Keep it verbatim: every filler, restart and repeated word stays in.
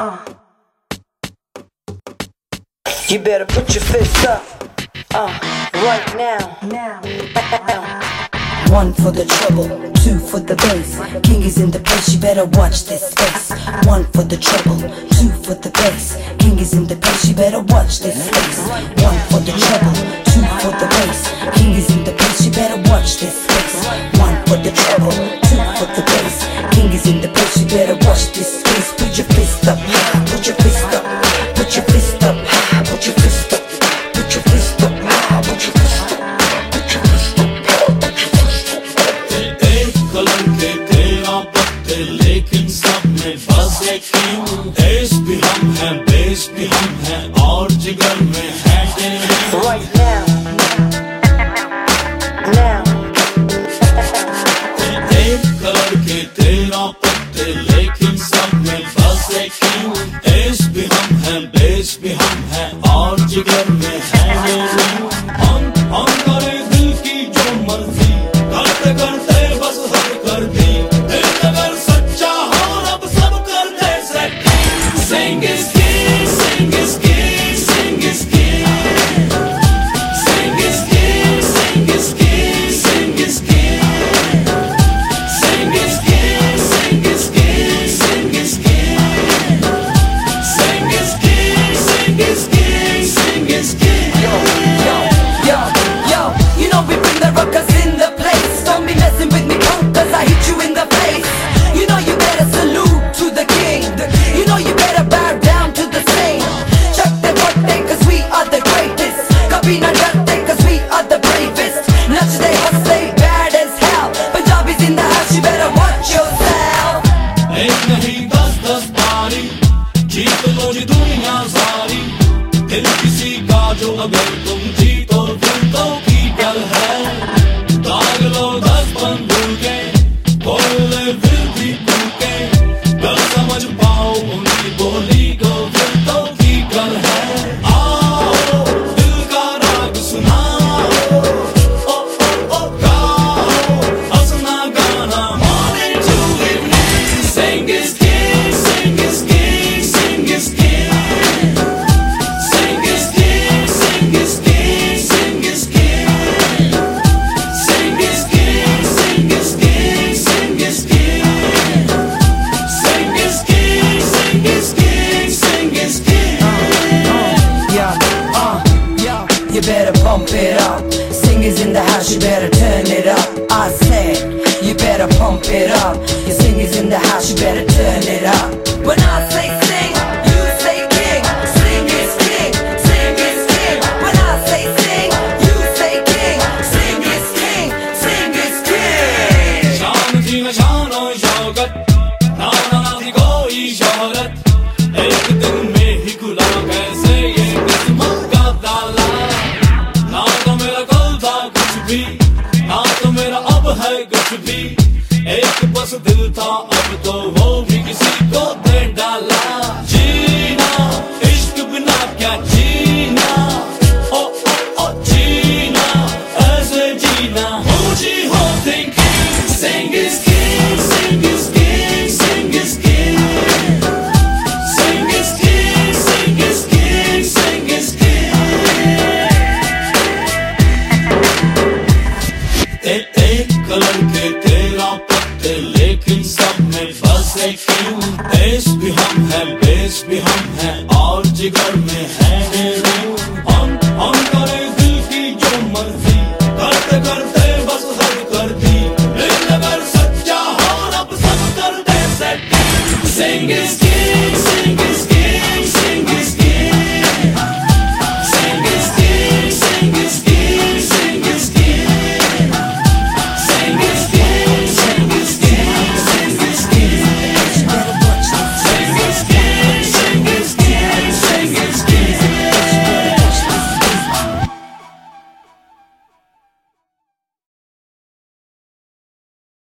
Uh. You better put your fists up, uh, right now. Now. One for the trouble, two for the bass. King is in the place, you better watch this space. One for the trouble, two for the bass. King is in the place, you better watch this space. One for the trouble, two for the bass. King is in the place, you better watch this space. One for the trouble, two for the bass. King is in the place, you better watch this space. Put your fist up, put your fist up, put your fist up, put your fist up, put your fist up, put your fist up. लेकिन सब में बस एक king. देश भी हम हैं, base भी हम हैं, और जिगर में है right now, now. एक कलर के तेरह पत्ते, लेकिन सब में बस एक किंग। देश भी हम हैं, बेस भी हम हैं, और जिगर में है हम हम करे दिल की जो मर्जी, करते करते बस हद कर दी। Sing is king, sing is king, sing is king. Sing is king, sing is king, sing is king. Sing is king, sing is king, sing is king. Sing is king, sing is king, sing is king. Yo, yo, yo, yo, you know we bring the rockers in the place. Don't be messing with me, punk, cause I hit you in the face. You know you better salute to the king. You know you better bow down to the same. Chuck the birthday cause we are the greatest. Kabhi na darte cause we are the bravest. Nach they hustle bad as hell. Punjabis in the house, you better watch yourself. एक नहीं दस दस बारी जीत लो जी दुनिया सारी। दिल किसी का जो अगर तुम जीतो दिल तो की गल है। दाग लो दस बंदूके, बोले दिल भी टूटे। गल समझ पाओ उनकी बोली को, दिल तो की गल है। आओ दिल का राग सुनाओ, ओ ओ ओ गाओ हंसना गाना morning to evening। Sing is king, sing is king, sing is king. Sing is king, sing is king, sing is king. Sing is king, sing is king, sing is king. Sing is king, sing is king, sing is king. Yeah, uh, yeah, you better pump it up. Singers in the house, you better turn it up. I said, you better pump it up. Your singers in the house, you better turn it up. When I say sing, you say king. Sing is king, sing is king. When I say sing, you say king. Sing is king, sing is king. शान थी न शान और शौकत, ना ना थी कोई शोहरत। एक दिन में ही खुला कैसे ये किस्मत का ताला। ना तो मेरा कल था कुछ भी, ना तो मेरा अब है कुछ भी। एक बस दिल था, अब तो वो भी किसी को दे डाला। जीना इश्क बिना क्या जीना, ओ ओ ओ जीना ऐसे जीना। ऊंची हो thinking, sing is king, sing is king, sing is king. Sing is king, sing is king, sing is king. एक एक कलर के तेरह पत्ते, लेकिन सब में बस एक किंग। देश भी हम हैं, बेस भी हम हैं, और जिगर में है हम हम करे दिल की जो मर्जी, करते करते बस हद कर दी। दिल अगर सच्चा हो रब सब कर दे सेटिंग। Sing is